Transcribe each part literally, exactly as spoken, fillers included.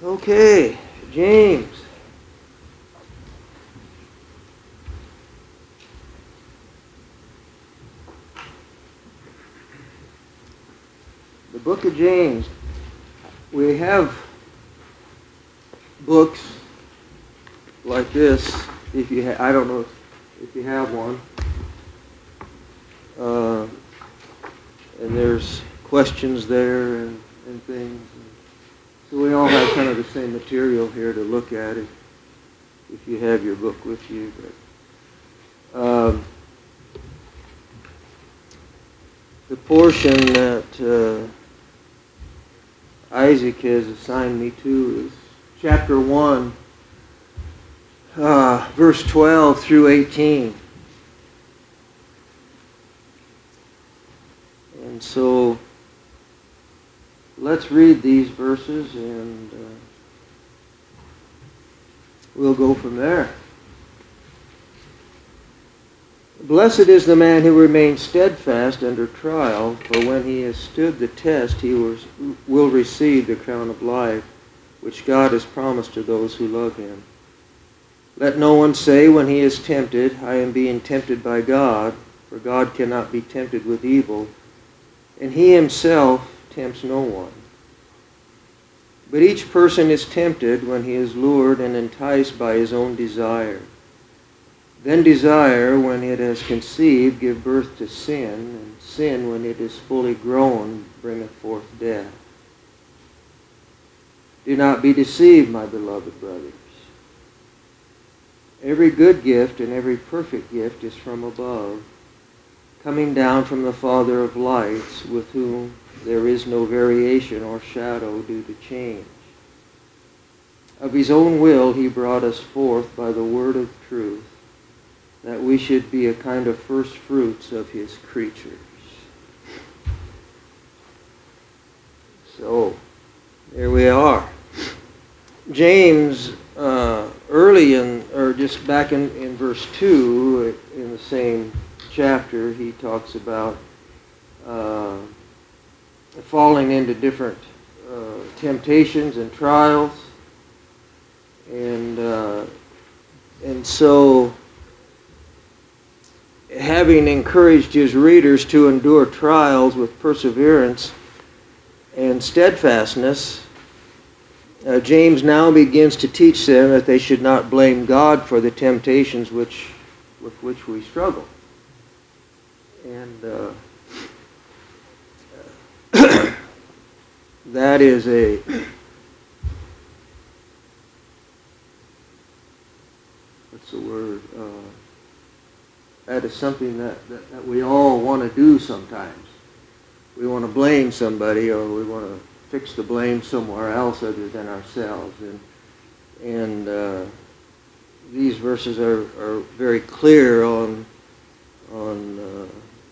Okay, James. The book of James. We have books like this. If you, ha- I don't know if you have one. Uh, and there's questions there and, and things. So we all have kind of the same material here to look at it, if you have your book with you. But, um, the portion that uh, Isaac has assigned me to is chapter one, uh, verse twelve through eighteen. And so let's read these verses and uh, we'll go from there. Blessed is the man who remains steadfast under trial, for when he has stood the test, he was, will receive the crown of life, which God has promised to those who love him. Let no one say when he is tempted, I am being tempted by God, for God cannot be tempted with evil, and he himself tempts no one. But each person is tempted when he is lured and enticed by his own desire. Then desire, when it has conceived, give birth to sin, and sin, when it is fully grown, bringeth forth death. Do not be deceived, my beloved brothers. Every good gift and every perfect gift is from above, coming down from the Father of lights, with whom there is no variation or shadow due to change. Of his own will he brought us forth by the word of truth, that we should be a kind of first fruits of his creatures. So, there we are. James, uh, early in, or just back in, in verse two, in the same chapter, he talks about uh, falling into different uh, temptations and trials. And, uh, and so, having encouraged his readers to endure trials with perseverance and steadfastness, uh, James now begins to teach them that they should not blame God for the temptations which, with which we struggle. And uh, that is a what's the word? Uh, That is something that, that, that we all want to do sometimes. We want to blame somebody, or we want to fix the blame somewhere else other than ourselves. And, and uh, these verses are, are very clear on, on uh,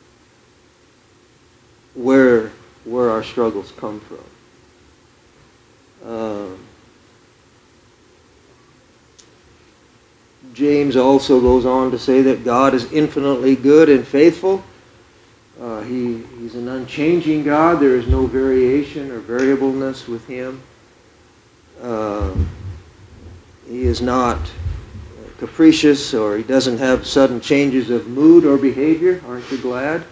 where, where our struggles come from. Uh, James also goes on to say that God is infinitely good and faithful. Uh, he, he's an unchanging God. There is no variation or variableness with him. Uh, he is not capricious, or he doesn't have sudden changes of mood or behavior. Aren't you glad?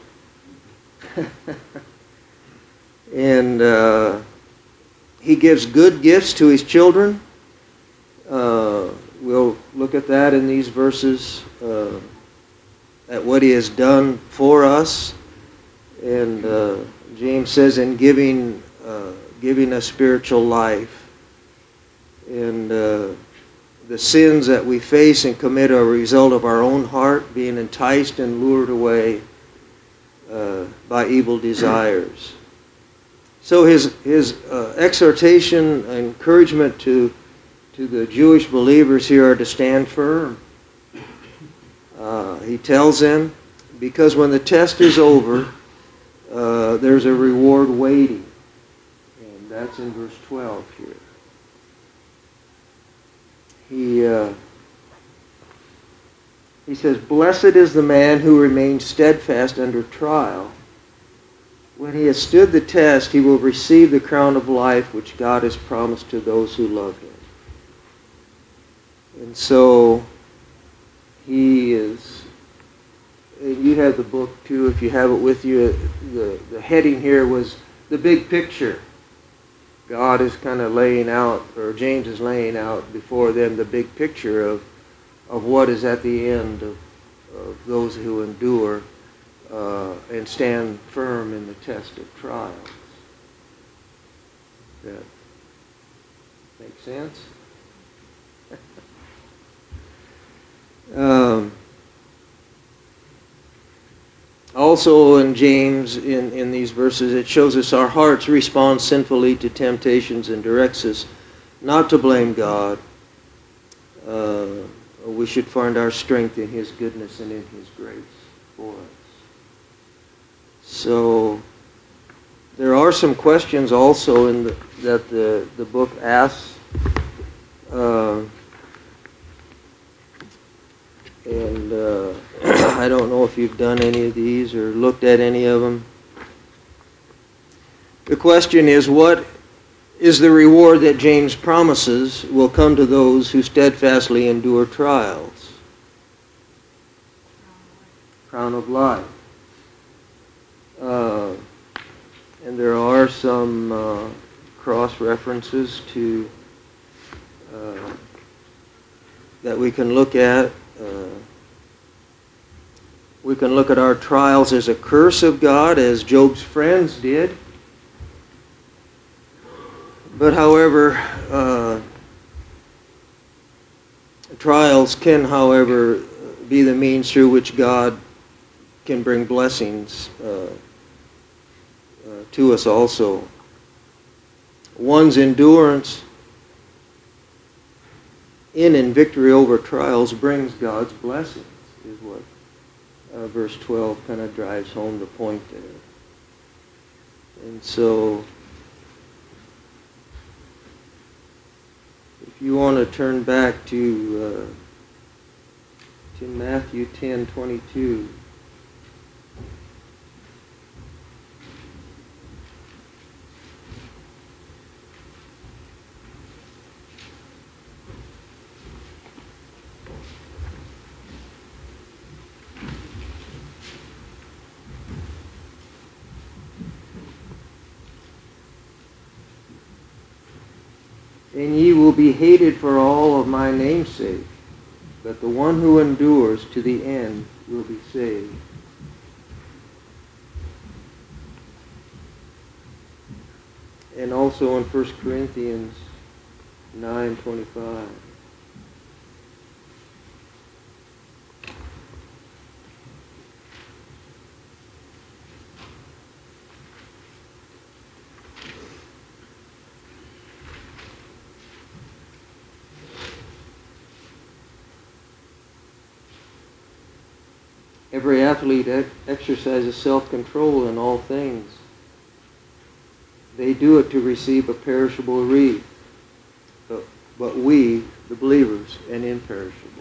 And uh, he gives good gifts to his children. Uh, we'll look at that in these verses, uh, at what he has done for us. And uh, James says, in giving, uh, giving us spiritual life. And uh, the sins that we face and commit are a result of our own heart being enticed and lured away uh, by evil desires. So his, his uh, exhortation, encouragement to to the Jewish believers here are to stand firm. Uh, he tells them, because when the test is over, uh, there's a reward waiting. And that's in verse twelve here. He, uh, he says, blessed is the man who remains steadfast under trial. when he has stood the test, he will receive the crown of life which God has promised to those who love him. And so he is, and you have the book too, if you have it with you. The, the heading here was the big picture. God is kind of laying out, or James is laying out before them the big picture of, of what is at the end of, of those who endure uh, and stand firm in the test of trials. That makes sense? um, Also in James, in, in these verses, it shows us our hearts respond sinfully to temptations and directs us not to blame God. Uh, we should find our strength in his goodness and in his grace for us. So there are some questions also in the, that the, the book asks. Uh, And uh, I don't know if you've done any of these or looked at any of them. The question is, what is the reward that James promises will come to those who steadfastly endure trials? Crown of life. Uh, and there are some uh, cross-references to uh, that we can look at. Uh, we can look at our trials as a curse of God, as Job's friends did. But however, uh, trials can, however, be the means through which God can bring blessings uh, uh, to us also. One's endurance in and victory over trials brings God's blessings, is what uh, verse twelve kind of drives home the point there. And so, if you want to turn back to uh, to Matthew ten twenty-two. And ye will be hated for all of my name's sake, but the one who endures to the end will be saved. And also in First Corinthians nine twenty-five. Every athlete ex- exercises self-control in all things. They do it to receive a perishable wreath, but, but we, the believers, an imperishable.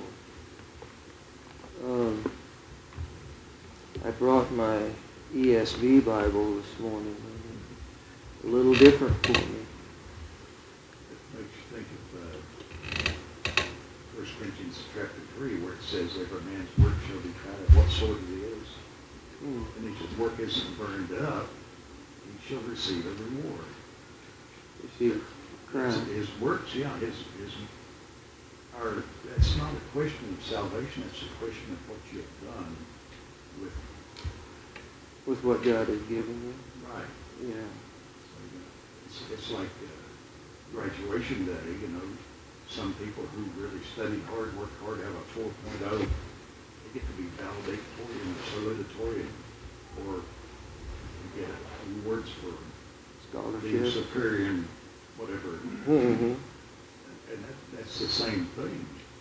Um, I brought my E S V Bible this morning. A little different for me. It makes you think of uh, First Corinthians chapter three, where it says, every man's work shall be tried of what sort it is. Mm. And if his work isn't burned up, he shall receive a reward. Receive his, his works, yeah, his, his are, that's not a question of salvation, it's a question of what you have done with with what God has given you. Right. Yeah. So, you know, it's, it's like uh, graduation day, you know. Some people who really studied hard, worked hard, have a four point oh, they get to be valedictorian and salutatorian, or you get awards for being scholarship, superior in whatever. Mm-hmm. And that, that's the same thing.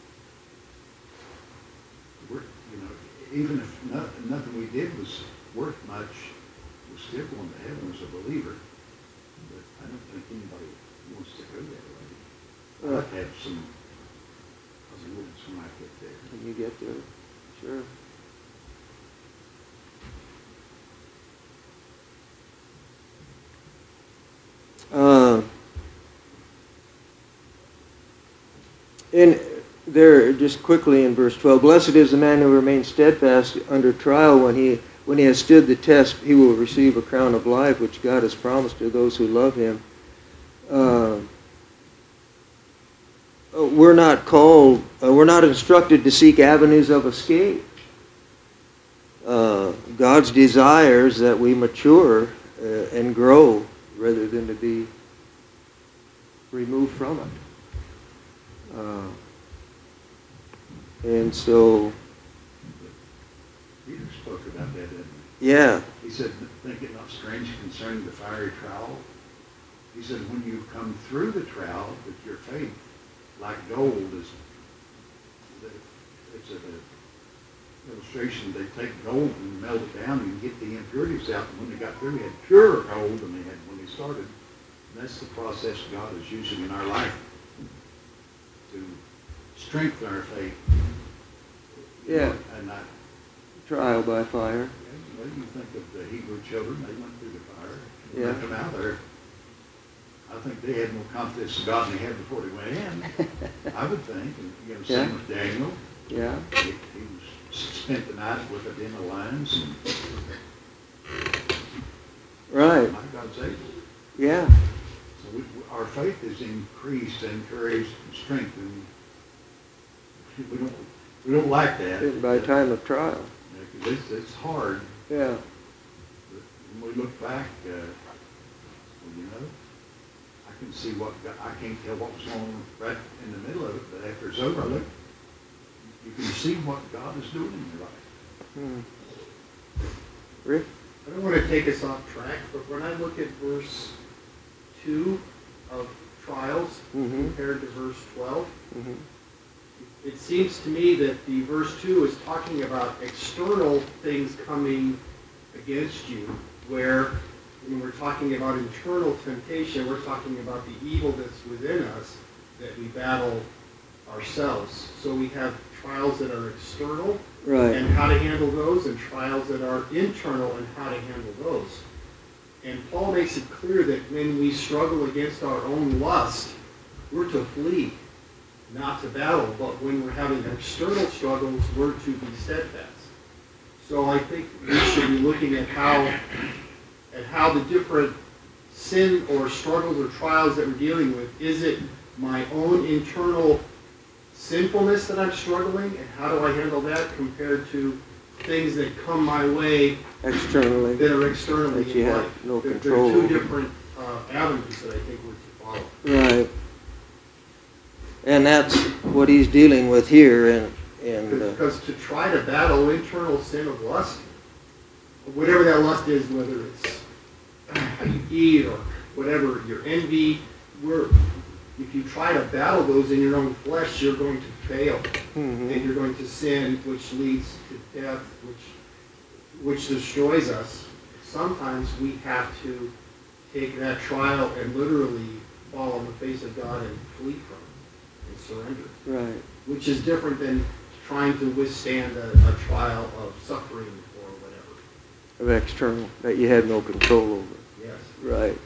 We're, you know, even if not, nothing we did was worth much, we're still going to heaven as a believer. But I don't think anybody wants to go that way. Uh, I'll have some awards when I get there. When you get there, sure. And there, just quickly in verse twelve, blessed is the man who remains steadfast under trial. When he when he has stood the test, he will receive a crown of life, which God has promised to those who love him. Uh, we're not called, uh, we're not instructed to seek avenues of escape. Uh, God's desires that we mature uh, and grow rather than to be removed from it. Uh, and so, Peter spoke about that, didn't he? Yeah. He said, think it not strange concerning the fiery trial. He said, when you come through the trial with your faith, like gold is, it's an illustration, they take gold and melt it down and get the impurities out. And when they got through, they had pure gold than they had when they started. And that's the process God is using in our life to strengthen our faith. Yeah. And I, trial by fire. well, you think of the Hebrew children, they went through the fire. Yeah. They come out there. I think they had more confidence in God than they had before they went in. I would think. And, you know, same Yeah. with Daniel. Yeah. He, he was spent the night with a den of lions. Right. My God's able. Yeah. So we, our faith is increased, encouraged, and strengthened. We don't we don't like that. By time of trial. Yeah, 'cause it's, it's hard. Yeah. But when we look back, uh, well, you know, I can see what God, I can't tell what was going on right in the middle of it, but after it's over, I look, you can see what God is doing in your life. Hmm. Rick? I don't want to take us off track, but when I look at verse two of trials Mm-hmm. compared to verse twelve, Mm-hmm. it seems to me that the verse two is talking about external things coming against you, where when we're talking about internal temptation, we're talking about the evil that's within us that we battle ourselves. So we have trials that are external, Right. and how to handle those, and trials that are internal and how to handle those. And Paul makes it clear that when we struggle against our own lust, we're to flee, not to battle. But when we're having external struggles, we're to be steadfast. So I think we should be looking at how, at how the different sin or struggles or trials that we're dealing with, is it my own internal sinfulness that I'm struggling, and how do I handle that compared to things that come my way Externally. that are externally That you in have life? no There- control There are over. two different uh, avenues that I think we're to follow. Right. And that's what he's dealing with here, and and uh, Because to try to battle internal sin of lust, whatever that lust is, whether it's how you eat or whatever, your envy, we're, if you try to battle those in your own flesh, you're going to fail. mhm. And you're going to sin, which leads to death, which which destroys us. Sometimes we have to take that trial and literally fall on the face of God and flee from it and surrender, Right. which is different than trying to withstand a, a trial of suffering or whatever. Of external that you had no control over. Yes. Right.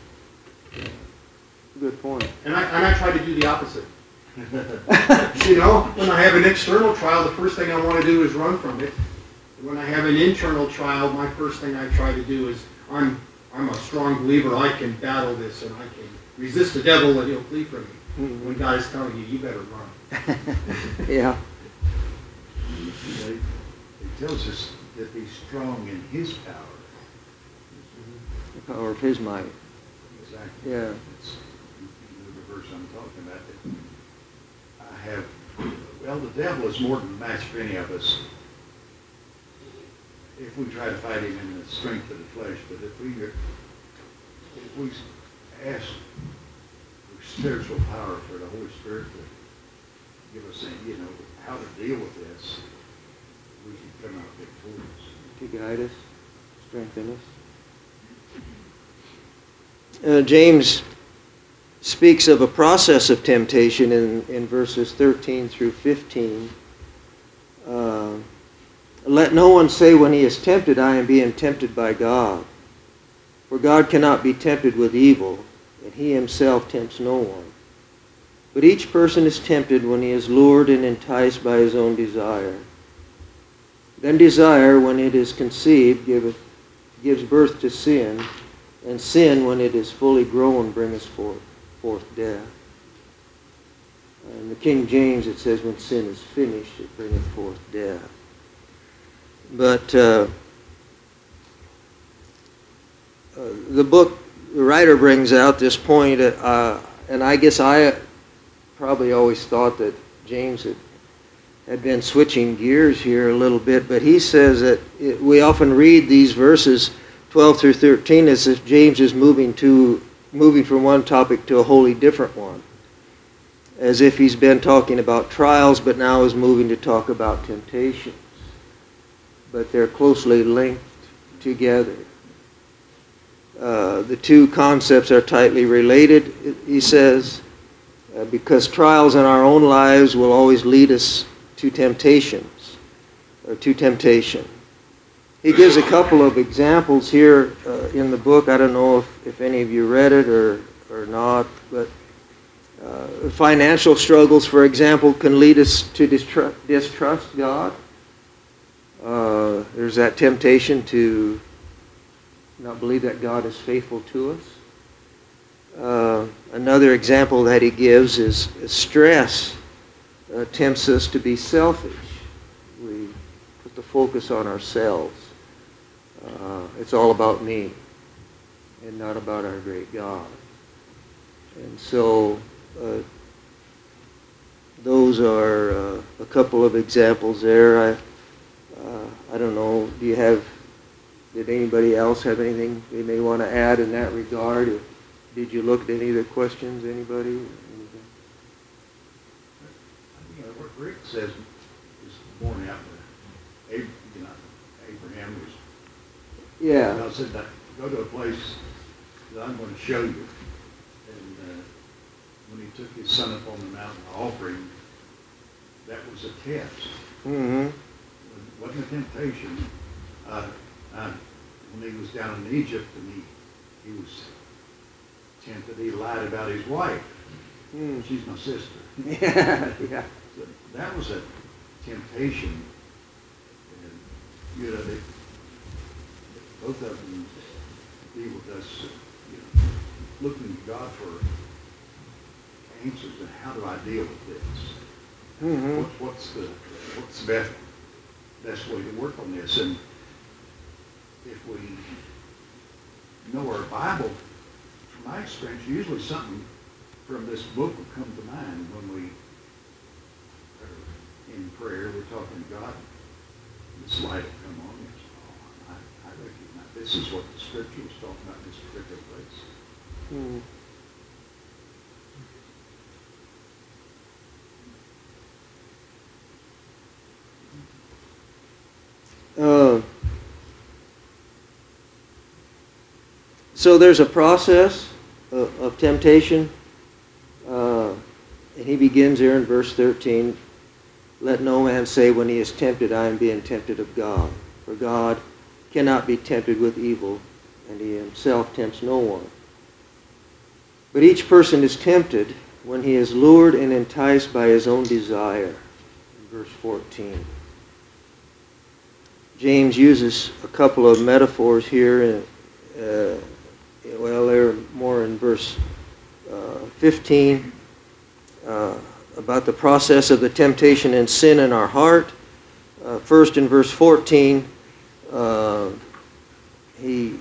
Good point. And I, and I try to do the opposite. You know, when I have an external trial, the first thing I want to do is run from it. When I have an internal trial, my first thing I try to do is, I'm I'm a strong believer, I can battle this and I can resist the devil and he'll flee from me. Mhm. When God is telling you, you better run. Yeah. It tells us to be strong in His power. The power of his might. Exactly. Yeah. It's the verse I'm talking about. That I have, well, the devil is more than a match for any of us if we try to fight him in the strength of the flesh. But if we, if we ask for spiritual power, for the Holy Spirit to give us, a, you know, how to deal with this, we can come out victorious. To guide us, strengthen us. Uh, James speaks of a process of temptation in, in verses thirteen through fifteen. Uh, Let no one say when he is tempted, I am being tempted by God. For God cannot be tempted with evil, and he himself tempts no one. But each person is tempted when he is lured and enticed by his own desire. Then desire, when it is conceived, giveth, gives birth to sin, and sin, when it is fully grown, bringeth forth, forth death. In the King James, it says, when sin is finished, it bringeth forth death. But uh, uh, the book, the writer brings out this point, uh, and I guess I probably always thought that James had, had been switching gears here a little bit, but he says that it, we often read these verses twelve through thirteen as if James is moving to moving from one topic to a wholly different one, as if he's been talking about trials but now is moving to talk about temptations. But they're closely linked together. Uh, the two concepts are tightly related, he says, uh, because trials in our own lives will always lead us to temptations, or to temptation. He gives a couple of examples here uh, in the book. I don't know if, if any of you read it or, or not, but uh, financial struggles, for example, can lead us to distrust, distrust God. Uh, there's that temptation to not believe that God is faithful to us. Uh, another example that he gives is, is stress uh, tempts us to be selfish. We put the focus on ourselves. Uh, it's all about me and not about our great God. And so uh, those are uh, a couple of examples there. I, uh, I don't know, do you have, did anybody else have anything they may want to add in that regard? Or did you look at any of the questions, anybody? Anything? You know, what Rick says is borne out with Abraham, you know, Abraham was, Yeah. God said that, go to a place that I'm going to show you. And uh, when he took his son up on the mountain offering, that was a test. Mm-hmm. It wasn't a temptation. Uh, uh, when he was down in Egypt and he, he was tempted, he lied about his wife. Mm. She's my sister. Yeah, yeah. So that was a temptation. And, you know, they, both of them be with us, you know, looking to God for answers to how do I deal with this? Mm-hmm. What, what's the what's the best best way to work on this? And if we know our Bible, from my experience, usually something from this book will come to mind when we are in prayer. We're talking to God. This light will come on. It's, oh, I, I recognize this is what the Scripture was talking about in this particular place. Mm. Uh, so there's a process of, of temptation, uh, and he begins here in verse thirteen, let no man say when he is tempted, I am being tempted of God. For God cannot be tempted with evil, and he himself tempts no one. But each person is tempted when he is lured and enticed by his own desire. Verse fourteen. James uses a couple of metaphors here. Uh, well, they're more in verse uh, fifteen uh, about the process of the temptation and sin in our heart. Uh, first, in verse fourteen, uh, he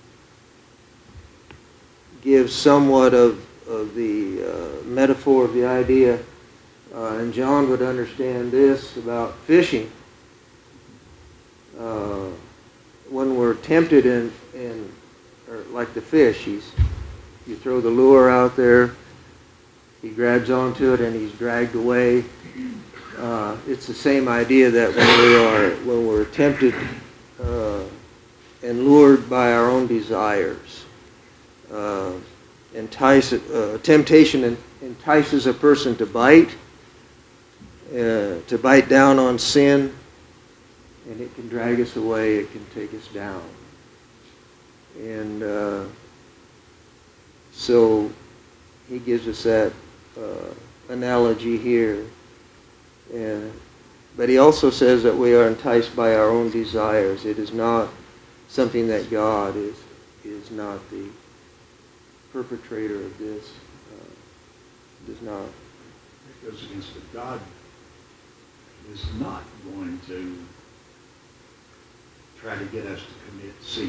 gives somewhat of, of the uh, metaphor of the idea, uh, and John would understand this about fishing. Uh, when we're tempted in, in or like the fish, he's, you throw the lure out there, he grabs onto it and he's dragged away. Uh, it's the same idea that when we are when we're tempted uh, and lured by our own desires, uh, entice uh, temptation entices a person to bite, uh, to bite down on sin. And it can drag us away, it can take us down. And uh, so he gives us that uh, analogy here. And, but he also says that we are enticed by our own desires. It is not something that God is is not the perpetrator of this. Uh, does not. It goes against it. God is not going to try to get us to commit sin.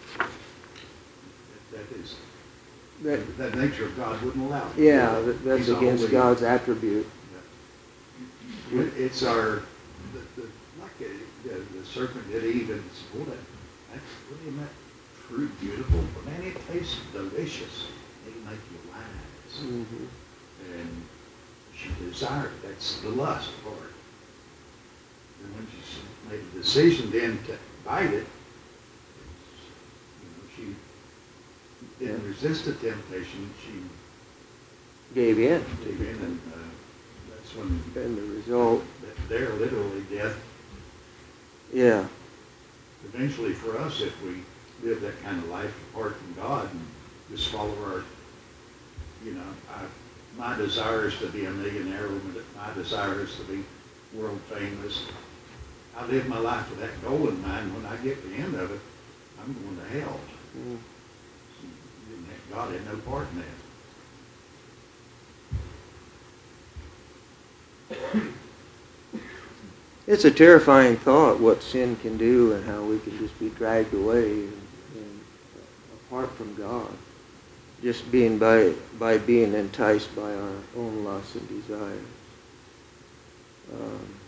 That, that is, That, that nature of God wouldn't allow it. yeah, that, that's He's against always- God's attribute. Yeah. It- It's our, the, the, like uh, the, the serpent did Eve, and it's, boy, that, that's really not fruit beautiful, but man, it tastes delicious. It'll make you wise. Mm-hmm. And she desired, that's the lust part. And when she made a decision then to bite it, you know, she didn't Yeah. resist the temptation, she Gave in. gave in, and uh, that's when And the result, that there literally death. yeah. Eventually for us, if we live that kind of life apart from God and just follow our, you know, I, my desire is to be a millionaire, my desire is to be world famous. I live my life with that goal in mind. When I get to the end of it, I'm going to hell. Mm. God had no part in that. It's a terrifying thought what sin can do and how we can just be dragged away and, and apart from God. Just being by by being enticed by our own lusts and desires. Um,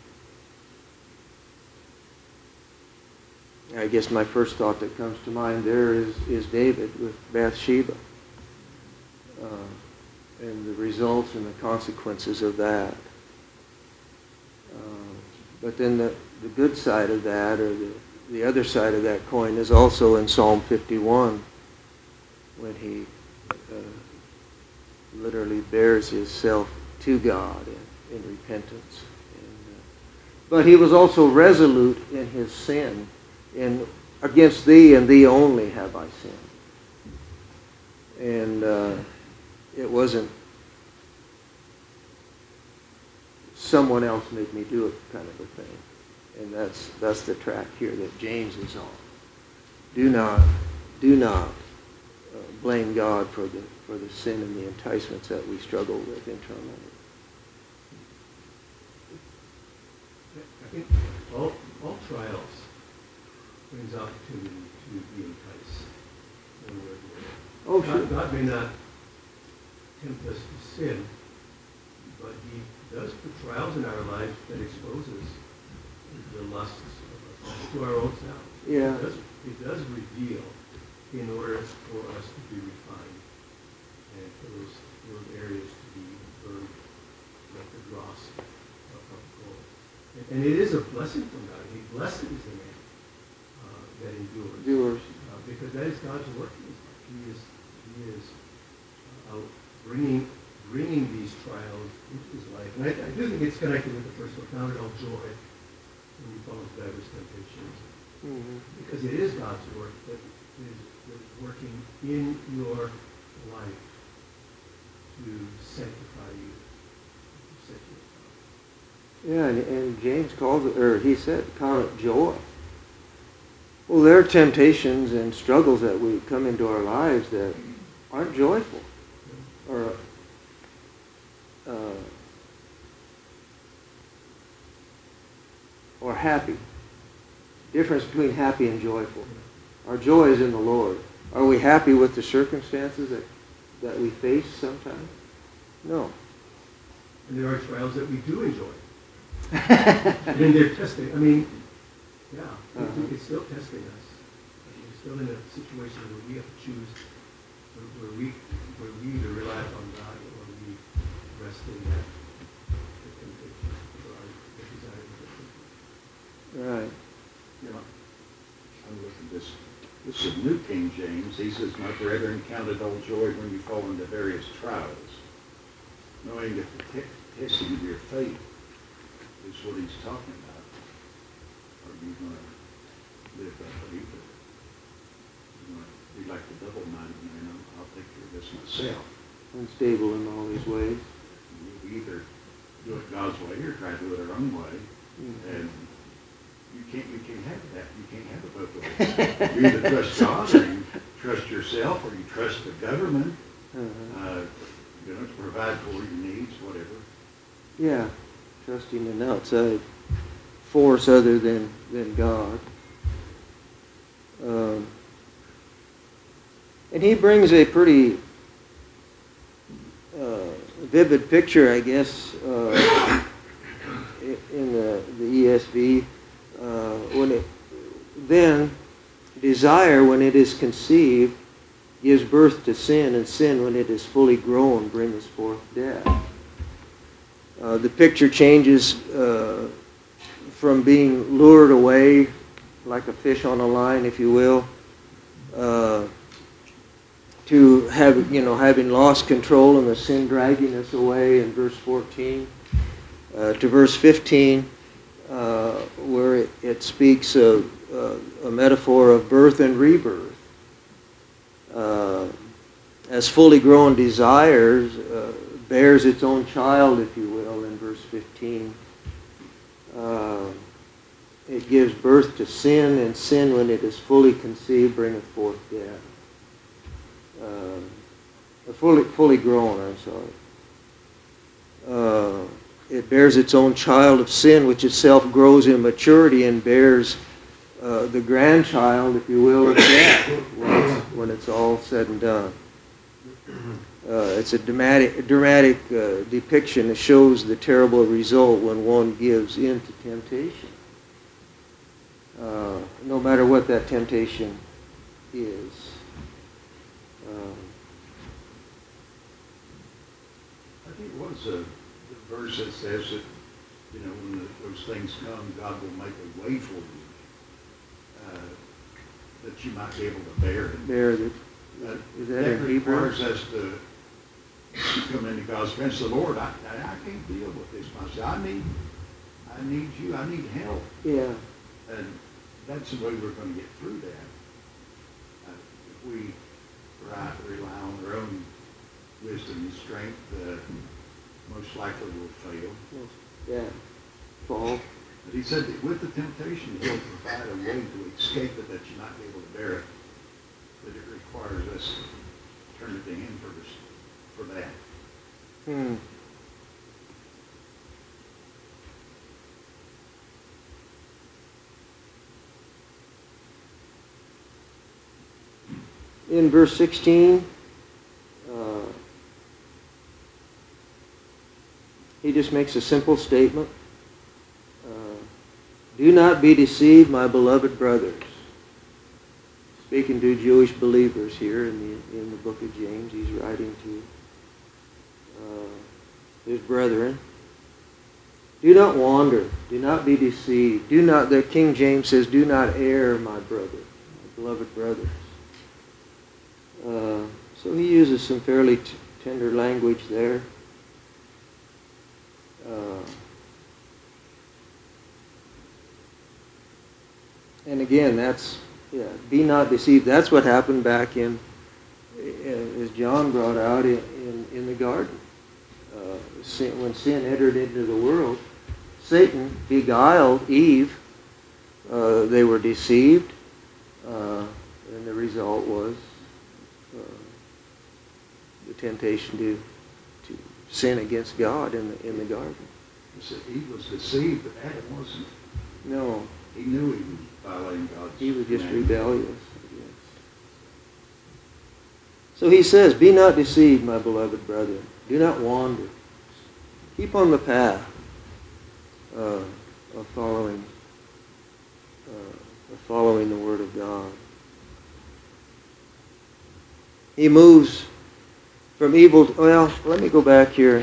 I guess my first thought that comes to mind there is, is David with Bathsheba. Uh, and the results and the consequences of that. Uh, but then the, the good side of that, or the, the other side of that coin, is also in Psalm fifty-one, when he uh, literally bears himself to God in, in repentance. And, uh, but he was also resolute in his sin. In against thee and thee only have I sinned. And uh, it wasn't someone else made me do it kind of a thing. And that's that's the track here that James is on. Do not do not uh, blame God for the for the sin and the enticements that we struggle with internally. I think all, all trials brings opportunity to be enticed. One way or the other. Oh, sure. God, God may not tempt us to sin, but he does put trials in our lives that exposes the lusts of us to our own selves. Yeah. It does, it does reveal in order for us to be refined and for those, those areas to be burned like the dross of, of gold. And, and it is a blessing from God. He blesses the man uh, that endures. Doers. Uh, because that is God's work in his life. He is, he is uh, bringing bringing these trials into his life. And I, I do think it's connected with the first one, count it all joy when you fall into diverse temptations. Mm-hmm. Because it is God's work that is, that is working in your life to sanctify you, to set you apart. Yeah, and, and James calls it, or he said, count it joy. Well, there are temptations and struggles that we come into our lives that aren't joyful, or uh, or happy. Difference between happy and joyful. Our joy is in the Lord. Are we happy with the circumstances that, that we face sometimes? No. And there are trials that we do enjoy. I mean, they're testing. I mean, yeah, it- Uh-huh. it's still testing us. We're still in a situation where we have to choose, where, where we where we either rely upon God or we rest in that the temptation or our the desire to get Right. You know, I'm looking at this. This is New King James. He says, "My brethren, count it all joy when you fall into various trials, knowing that the te- testing of your faith is what he's talking about. Are you going to live that way? You're going to be like the double-minded man. I'll take care of this myself. Unstable in all these ways. We, we we either do it God's way or try to do it our own way. Mhm. And you can't, you can't have that. You can't have it both ways. You either trust God, or you trust yourself, or you trust the government, Uh-huh. uh, you know, to provide for your needs, whatever. Yeah, trusting an outside force other than, than God. Um, and he brings a pretty uh, vivid picture, I guess, uh, in the, the E S V. Uh, when it then desire, when it is conceived, gives birth to sin, and sin, when it is fully grown, brings forth death. Uh, the picture changes uh, from being lured away like a fish on a line, if you will, uh, to have, you know, having lost control and the sin dragging us away in verse fourteen, uh, to verse fifteen, uh, where it, it speaks of uh, a metaphor of birth and rebirth. Uh, as fully grown desires uh, bears its own child, if you will, in verse fifteen. Uh, it gives birth to sin, and sin, when it is fully conceived, bringeth forth death. Uh, fully, fully grown, I'm sorry. Uh, it bears its own child of sin, which itself grows in maturity and bears uh, the grandchild, if you will, of death when it's, when it's all said and done. Uh, it's a dramatic, dramatic uh, depiction that shows the terrible result when one gives in to temptation. Uh, no matter what that temptation is. Um, I think it was a, the verse that says that, you know, when the, those things come, God will make a way for you, uh, that you might be able to bear it. bear the, That, is that that in Hebrew? requires us to come into God's presence. The Lord, I, I, I can't deal with this myself. I need, I need you. I need help. Yeah. And that's the way we're going to get through that. Uh, if we rely, rely on our own wisdom and strength, uh, most likely we'll fail. Yeah. Fall. But he said that with the temptation, he'll provide a way to escape it, that you might be able to bear it. But it requires us to turn it to him first for that. Hmm. In verse sixteen, uh, he just makes a simple statement. Uh, Do not be deceived, my beloved brothers. Speaking to Jewish believers here in the in the book of James, he's writing to uh, his brethren. Do not wander. Do not be deceived. Do not. The King James says, "Do not err, my brother, my beloved brothers." Uh, so he uses some fairly t- tender language there. Uh, and again, that's yeah. Be not deceived. That's what happened back in, as John brought out in in, in the garden. Uh, sin, when sin entered into the world, Satan beguiled Eve. Uh, they were deceived, uh, and the result was uh, the temptation to to sin against God in the in the garden. He said Eve was deceived, but Adam wasn't. No, He knew he was violating God's he was just commandment. rebellious. I guess. So he says, "Be not deceived, my beloved brethren. Do not wander. Keep on the path uh, of following uh, of following the Word of God." He moves from evil. To, well, let me go back here.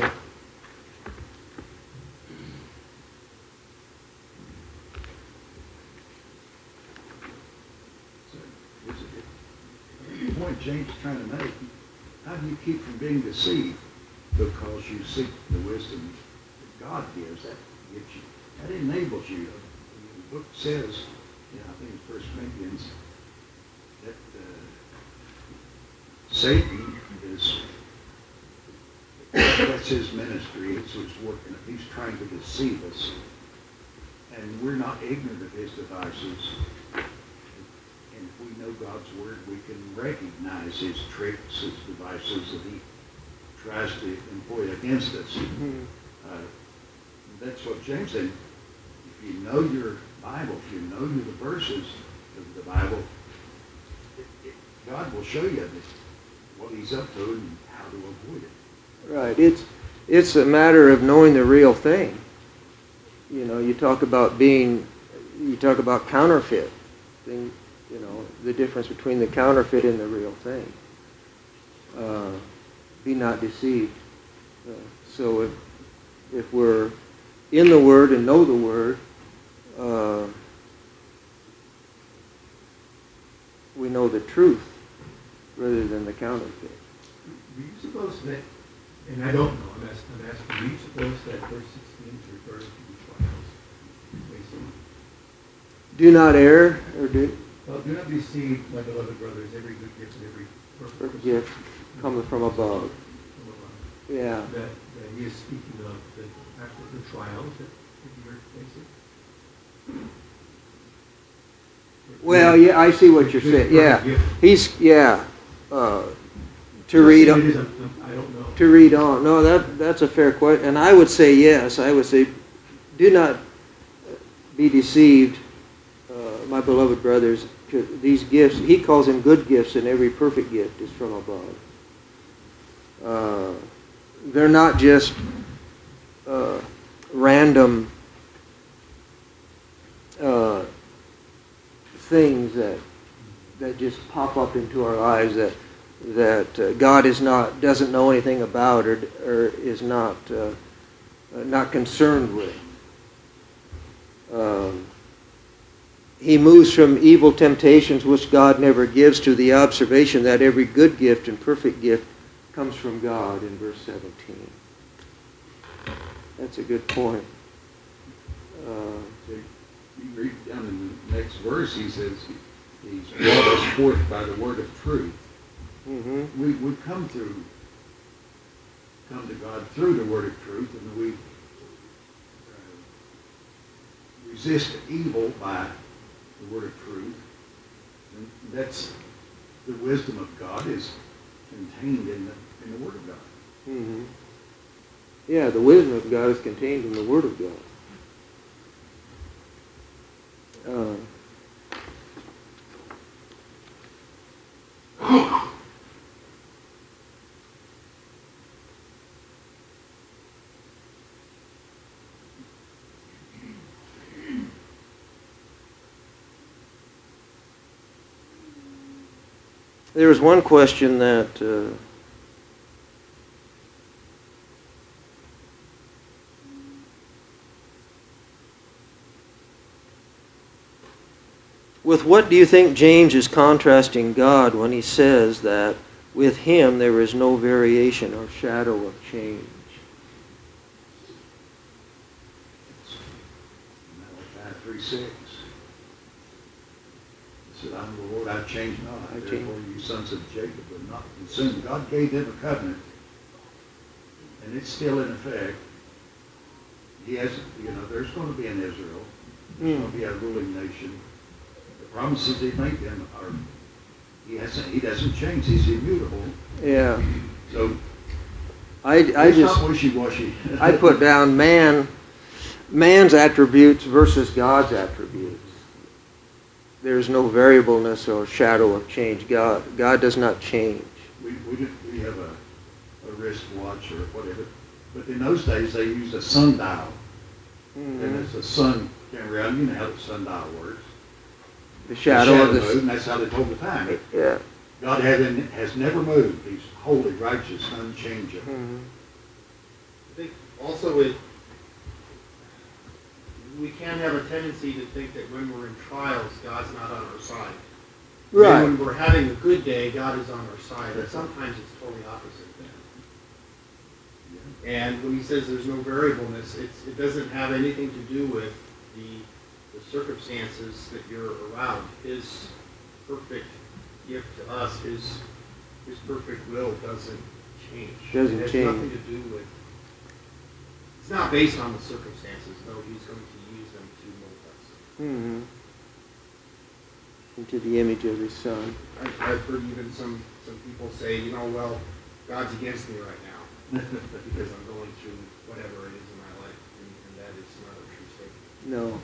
So, is it- the point James is trying to make, how do you keep from being deceived? Because you seek the wisdom that God gives. That gives you, that enables you. The book says, you know, I think it's First Corinthians, that uh, Satan is That's his ministry, it's his work, and if he's trying to deceive us, and we're not ignorant of his devices, and if we know God's word, we can recognize his tricks, his devices that he tries to employ against us. Mhm. Uh, that's what James said. If you know your Bible, if you know the verses of the Bible, it, it, God will show you that, what he's up to and how to avoid it. Right. It's it's a matter of knowing the real thing. You know, you talk about being, you talk about counterfeit. Thing, you know, the difference between the counterfeit and the real thing. Uh, be not deceived. Uh, so if if we're in the Word and know the Word, uh, we know the truth rather than the counterfeit. Do you suppose that, and I don't know, I'm asking, I'm asking, do you suppose that verse sixteen is referring to the trials? Basically? Do not err, or do Well, do not deceive, my beloved brothers, every good gift and every perfect perfect gift cometh from above. From above. Yeah. That, that he is speaking of the, after the trials that, that you're facing. Well, yeah, I see what you're saying. Yeah, he's yeah. Uh, to read It on, is, I'm- I don't know. to read on. No, that that's a fair question, and I would say yes. I would say, do not be deceived, uh, my beloved brothers. 'Cause these gifts, he calls them good gifts, and every perfect gift is from above. Uh, they're not just uh, random uh, things that that just pop up into our lives that that uh, God is not doesn't know anything about or or is not uh, not concerned with. Um, he moves from evil temptations which God never gives to the observation that every good gift and perfect gift comes from God in verse seventeen. That's a good point. Uh, So you read down in the next verse, he says, he's brought us forth by the word of truth. mm-hmm. We, we come through, come to God through the word of truth, and we uh, resist evil by the word of truth. And that's the wisdom of God is contained in the, in the word of God. Mm-hmm. Yeah, the wisdom of God is contained in the Word of God. Uh, there was one question that uh, with what do you think James is contrasting God when he says that with him there is no variation or shadow of change? Malachi three six. It said, I'm the Lord, I change not. I change- Therefore you sons of Jacob are not consumed. God gave them a covenant, and it's still in effect. He has, you know, there's going to be an Israel. There's Mm. going to be a ruling nation. The promises he made them are, he hasn't, he doesn't change. He's immutable. Yeah. So I, I it's just not wishy-washy. I put down man man's attributes versus God's attributes. There's no variableness or shadow of change. God God does not change. We, we, did, we have a, a wristwatch or whatever, but in those days they used a sundial. And Mhm. as the sun came around, you know how the sundial works. The shadow of the moved, and that's how they told the time. yeah. God has, has never moved. He's holy, righteous, unchangeable. Mhm. I think also it, we can have a tendency to think that when we're in trials, God's not on our side. And Right. when we're having a good day, God is on our side. And sometimes it's totally opposite. And when he says there's no variableness, it's, it doesn't have anything to do with the, the circumstances that you're around. His perfect gift to us, his, his perfect will doesn't change. Doesn't it has change. nothing to do with, it's not based on the circumstances, though he's going to use them to mold us. Mm-hmm. Into the image of his Son. I've, I've heard even some, some people say, you know, well, God's against me right now because I'm going through whatever it is in my life, and, and that is not a true statement. No.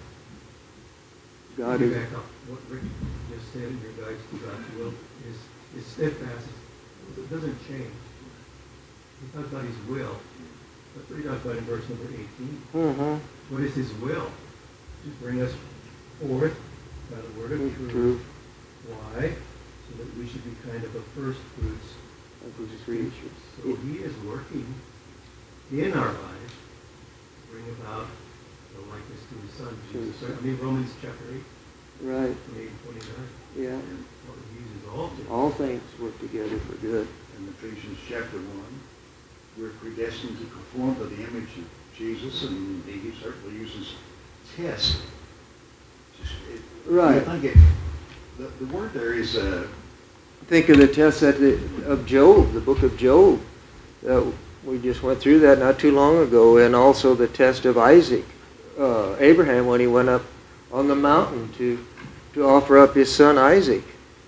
God Let me is... back up. What Rick just said in regards to God's will is, is steadfast. It doesn't change. He talks about his will. That's what he talks about in verse number eighteen. Mm-hmm. What is his will? To bring us forth by the word of truth. Truth. Why? So that we should be kind of a first fruits Of his creatures. So he is working in our lives to bring about the likeness to his Son, Jesus. Sure. I mean, Romans chapter eight, Right. twenty-eight and twenty-nine. Yeah. Well, he uses all things. All things work together for good. In Ephesians chapter one, we're predestined to conform to the image of Jesus, and he certainly uses test. Just, it, Right. I think it, the, the word there is, uh, Think of the test that the, of Job, the book of Job. Uh, we just went through that not too long ago, and also the test of Isaac, uh, Abraham, when he went up on the mountain to to offer up his son Isaac.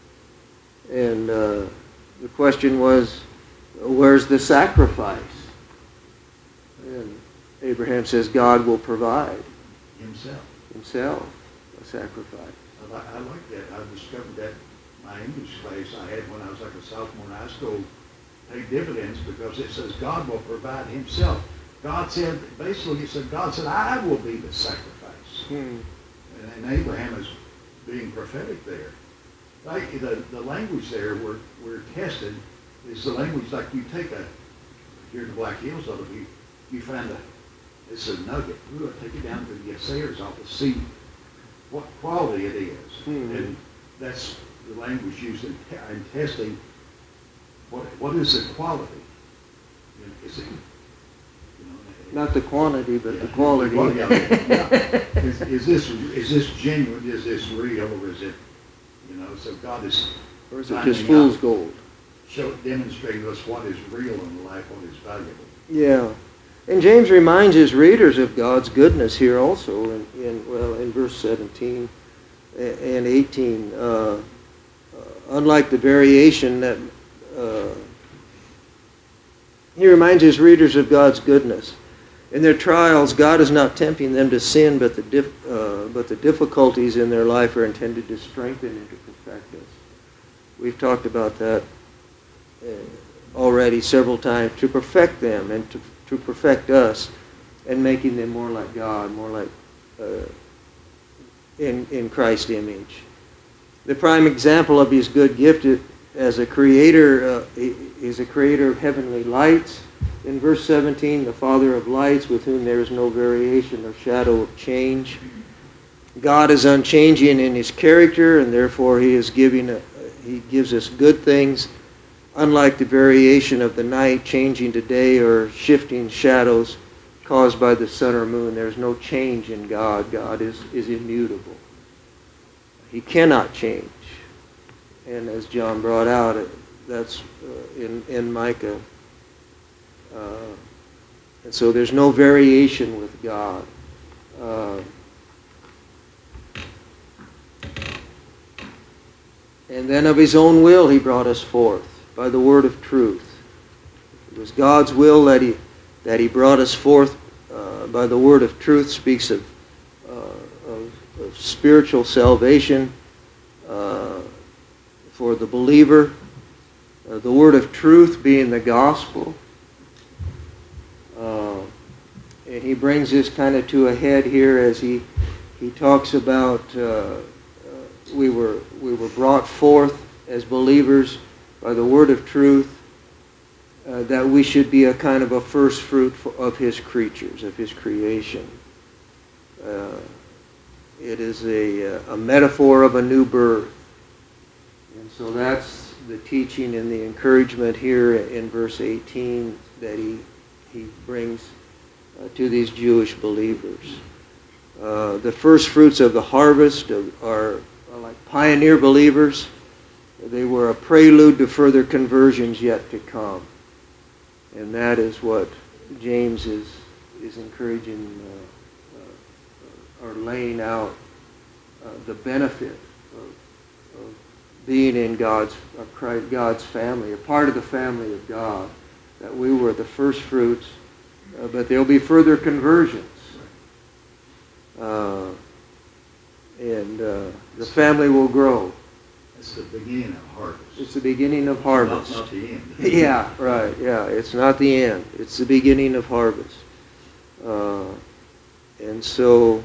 And uh, the question was, where's the sacrifice? And Abraham says, God will provide himself. himself a sacrifice. I, li- I like that. I discovered that my English class I had when I was like a sophomore in high school paid dividends because it says God will provide himself. God said, basically it said, God said, I will be the sacrifice. Hmm. And, and Abraham is being prophetic there. Like the, the language there we're, we're tested is the language like you take a, here in the Black Hills of it, you, you find a, it's a nugget. We're going to take it down to the assayer's office, see what quality it is. Hmm. And that's the language used in, te- in testing. What what is the quality? You know, is it, you know, Not the quantity, but yeah, the quality. well, yeah, yeah. Is, is this is this genuine? Is this real, or is it, you know? So God is Or is it finding just fool's out, gold? show, demonstrating to us what is real in life, what is valuable. Yeah. And James reminds his readers of God's goodness here also in, in well, in verse seventeen and eighteen. Uh, uh, unlike the variation that uh, he reminds his readers of God's goodness. In their trials, God is not tempting them to sin, but the dif- uh, but the difficulties in their life are intended to strengthen and to perfect us. We've talked about that uh, already several times, to perfect them and to, to perfect us, and making them more like God, more like uh, in in Christ's image. The prime example of his good gift as a creator, uh, he is a creator of heavenly lights. In verse seventeen, the Father of lights, with whom there is no variation or shadow of change. God is unchanging in his character, and therefore he is giving a, he gives us good things, unlike the variation of the night, changing to day, or shifting shadows caused by the sun or moon. There's no change in God. God is, is immutable. He cannot change. And as John brought out, that's uh, in, in Micah. Uh, and so there's no variation with God. Uh, and then of his own will he brought us forth by the word of truth. It was God's will that he that he brought us forth uh, by the word of truth. Speaks of, uh, of, of spiritual salvation uh, for the believer. Uh, the word of truth being the gospel. Uh, and he brings this kind of to a head here as he he talks about uh, uh, we were we were brought forth as believers by the word of truth, uh, that we should be a kind of a first fruit for, of his creatures, of his creation. Uh, it is a, a metaphor of a new birth. And so that's the teaching and the encouragement here in verse eighteen that he he brings uh, to these Jewish believers. Uh, the first fruits of the harvest are, are like pioneer believers. They were a prelude to further conversions yet to come. And that is what James is, is encouraging uh, uh, or laying out uh, the benefit of, of being in God's, of Christ, God's family, a part of the family of God, that we were the first fruits, uh, but there'll be further conversions. Uh, and uh, the family will grow. It's the beginning of harvest. It's the beginning of harvest. Not, not the end. Yeah, right, yeah. It's not the end. It's the beginning of harvest. Uh, and so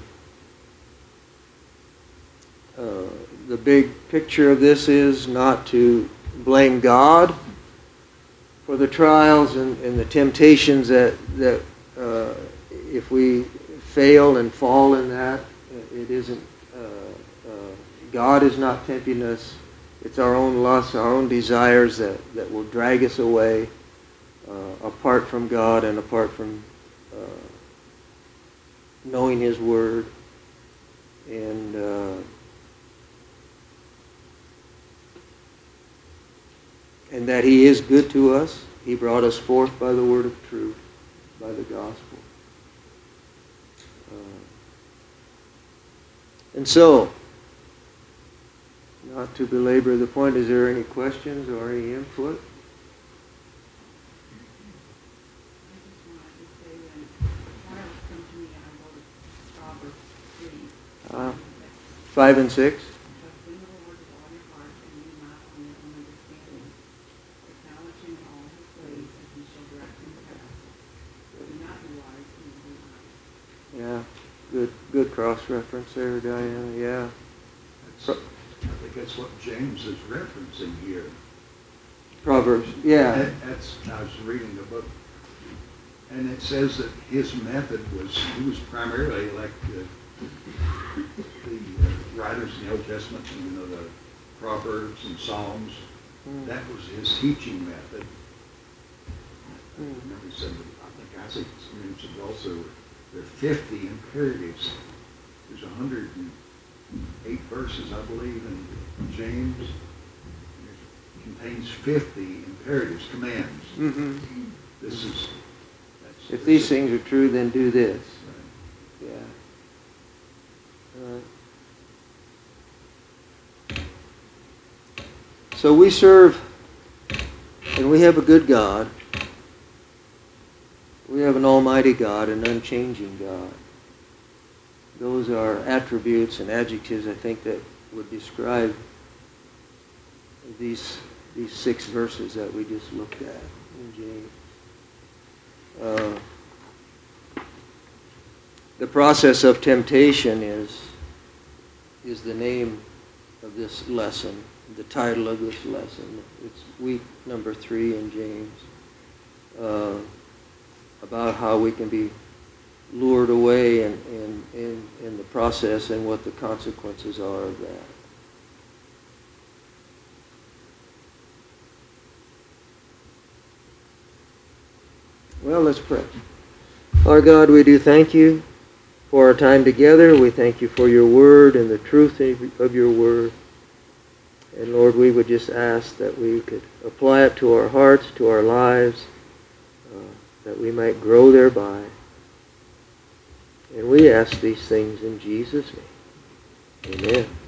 uh, the big picture of this is not to blame God for the trials and, and the temptations that, that uh, if we fail and fall in that, it isn't, uh, uh, God is not tempting us. It's our own lusts, our own desires that, that will drag us away uh, apart from God and apart from uh, knowing His Word. And uh, and that He is good to us. He brought us forth by the word of truth, by the gospel. Uh, and so, not to belabor the point, is there any questions or any input? Uh, five and six. Yeah, good, good cross-reference there, Diana. Yeah. That's, I think that's what James is referencing here. Proverbs. Yeah. That, that's, I was reading the book, and it says that his method was, he was primarily like the, the uh, writers in the Old Testament, you know, the Proverbs and Psalms. Mm. That was his teaching method. I Mm. remember he said, I think Isaac mentioned also, there are fifty imperatives. There's one hundred eight verses, I believe, in James. It contains fifty imperatives, commands. Mm-hmm. This is... That's, If these things are true, then do this. Right. Yeah. Uh, so we serve, and we have a good God. We have an almighty God, an unchanging God. Those are attributes and adjectives, I think, that would describe these these six verses that we just looked at in James. Uh, the process of temptation is is the name of this lesson, the title of this lesson. It's week number three in James. Uh, about how we can be lured away in, in, in, in the process and what the consequences are of that. Well, let's pray. Our God, we do thank you for our time together. We thank you for your word and the truth of your word. And Lord, we would just ask that we could apply it to our hearts, to our lives, that we might grow thereby. And we ask these things in Jesus' name. Amen.